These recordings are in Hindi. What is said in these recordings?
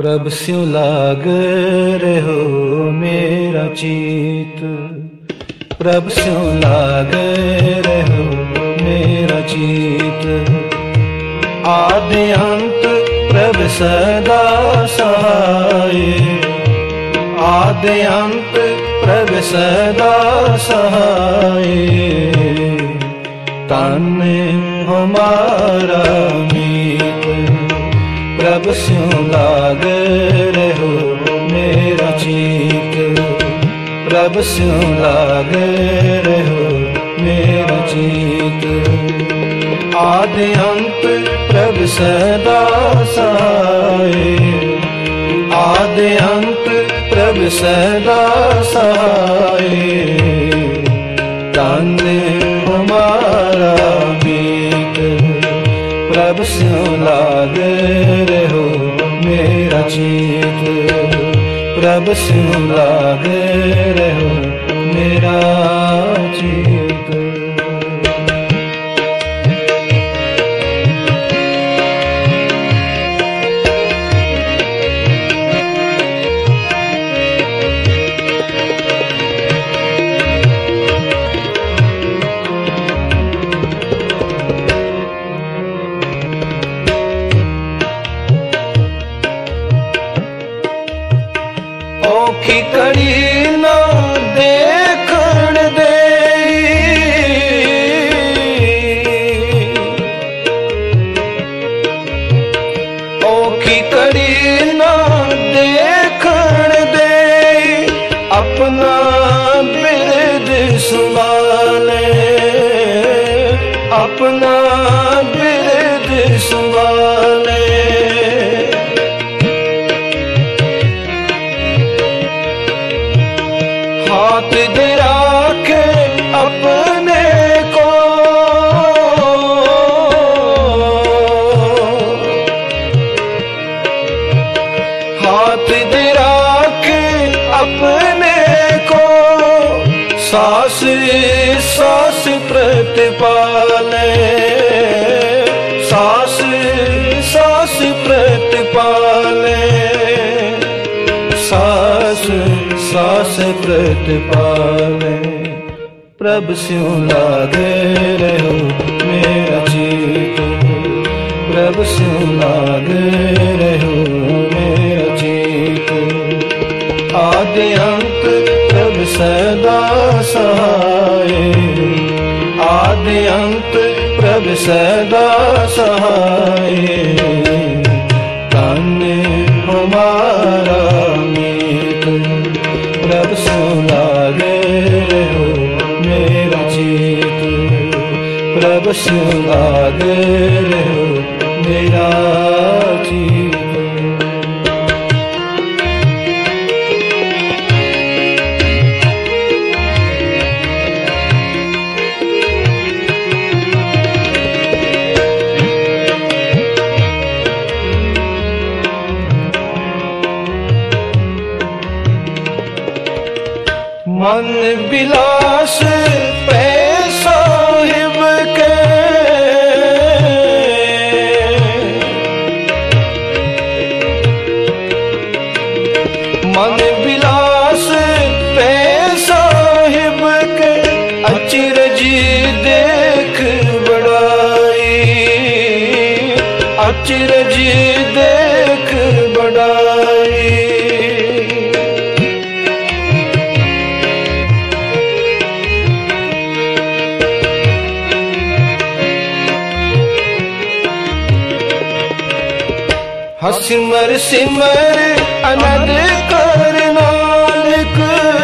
प्रभ स्यों लाग रहो मेरा चीत, प्रभ स्यों लाग रहो मेरा चीत। आदि अंत प्रभ सदा सहाय, आदि अंत प्रभ सदा सहाय। तन हमारा मीत, प्रभ स्यों लाग रहो मेरा चीत, प्रभ स्यों लाग रहो मेरा चीत। आदि अंत प्रभ सदा सहाय, आदि अंत प्रभ सदा सहाय। तन हमारा मीत, प्रभ स्यों लाग रहो मेरा चीत, प्रभ स्यों लाग रहो मेरा चीत। औखी कड़ी ना देखण दे, औखी कड़ी ना देखण दे। अपना बिरद संभाले, अपना बिरद संभाले। हाथ दे राखे अपने को, हाथ दे राखे अपने को। सास सास प्रतिपाले, सास सास प्रतिपाले। सास सास प्रतिपाले। प्रभ स्यों लाग रहो मेरा चीत, प्रभ स्यों लाग रहो मेरा चीत। आदि अंत प्रभ सदा सहाय, आदि अंत प्रभ सदा सहाय। तन हमारा मीत, प्रभ स्यों लाग रहो मेरा चीत, प्रभ स्यों लाग रहो मेरा चीत। मन बिलास पे साहिब के, मन बिलास पे साहिब के। अचरज देख बड़ाई, अचरज देख बड़ाई। सिमर सिमर अनद कर नानक,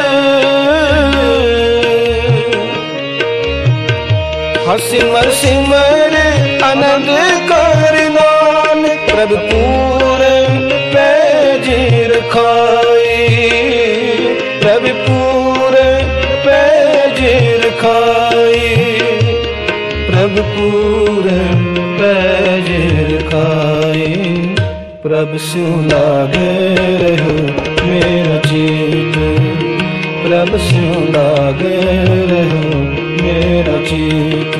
सिमर सिमर अनद कर नानक। प्रभ पूरन पैज रखाई, प्रभ पूरन पैज रखाई। प्रभ पूरन पैज रखाई। प्रभ स्यों लाग रहो मेरा चीत, प्रभ स्यों लाग रहो मेरा चीत।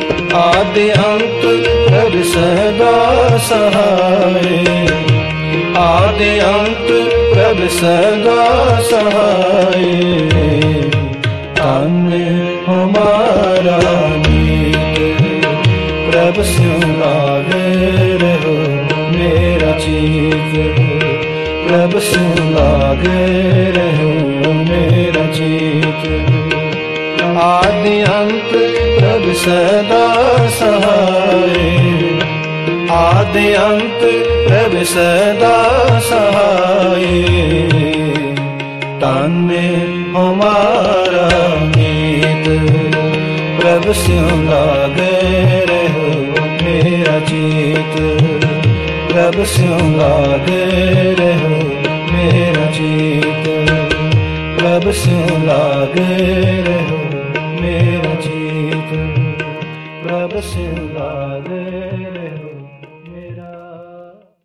आदि अंत प्रभ सदा सहाय, आदि अंत प्रभ सदा सहाय। धन्य हमारा मीत प्रभ स्यों लागे रहो मेरा चीत। प्रभ स्यों लागे रहो मेरा चीत। आदि अंत प्रभ सदा सहाय। आदि अंत प्रभ सदा सहाय। धन्य हमारा मीत प्रभ स्यों लागे रहो मेरा चीत। प्रभ स्यों लागे रहो मेरा चीत। प्रभ स्यों लागे रहो मेरा चीत। प्रभ स्यों लागे